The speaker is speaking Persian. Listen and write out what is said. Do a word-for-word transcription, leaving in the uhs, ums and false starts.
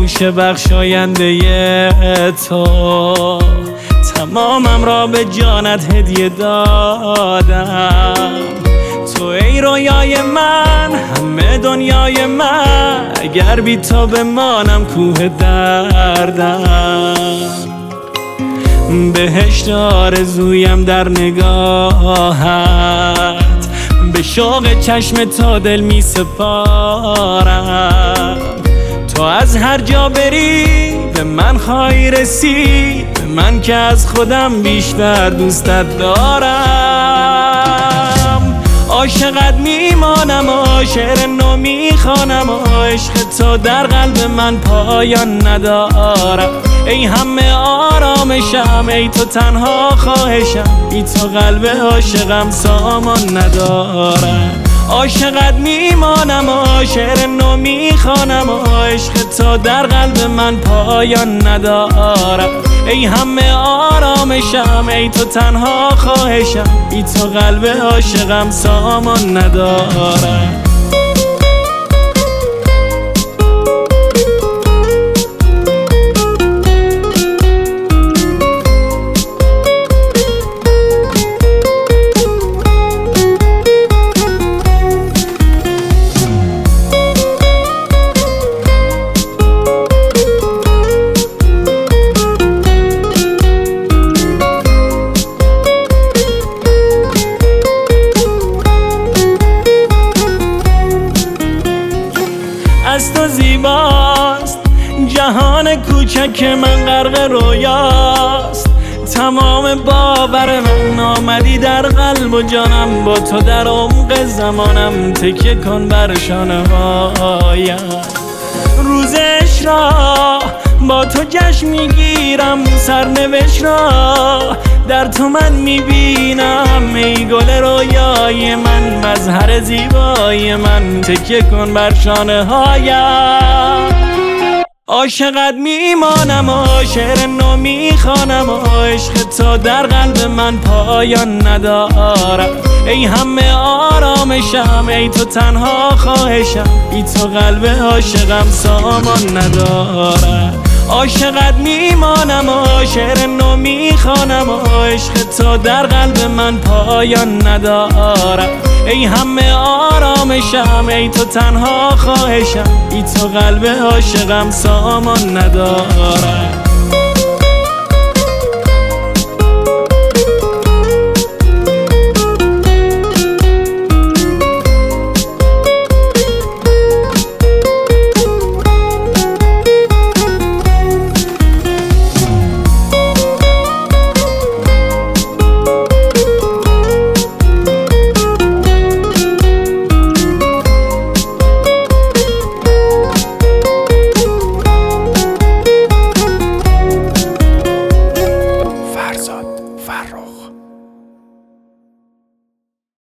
آغوش بخشاینده تو، تمامم را به جانت هدیه دادم. تو ای رویای من، همه دنیای من، اگر بی تو بمانم کوه دردم. بهشت آرزویم در نگاهت، به شوق چشم تو دل می سپارم. تو از هر جا بری به من خواهی رسید، به من که از خودم بیشتر دوستت دارم. عاشقت میمانم و شعر نو میخوانم و عشق تو در قلب من پایان ندارم. ای همه آرامشم، ای تو تنها خواهشم، بی تو قلب عاشقم سامان ندارم. عاشقت میمانم و شعر نو میخوانم و عشق تو در قلب من پایان ندارم. ای همه آرامشم، ای تو تنها خواهشم، بی تو قلب عاشقم سامان ندارم. از تو زیباست جهان کوچک من، غرق رویاست تمام باور من. آمدی در قلب و جانم، با تو در عمق زمانم، تکیه کن بر شانه هایم. روزش را با تو جشن میگیرم، سرنوشت را در تو من میبینم. ای گل رویای من، مظهر زیبای من، تکیه کن بر شانه هایم. عاشقت میمانم و شعر نو میخوانم و عشق تو در قلب من پایان ندارم. ای همه آرامشم، ای تو تنها خواهشم، بی تو قلب عاشقم سامان ندارم. عاشقت میمانم و شعر نو میخوانم و عشق تو در قلب من پایان ندارم. ای همه آرامشم، ای تو تنها خواهشم، بی تو قلب عاشقم سامان ندارم.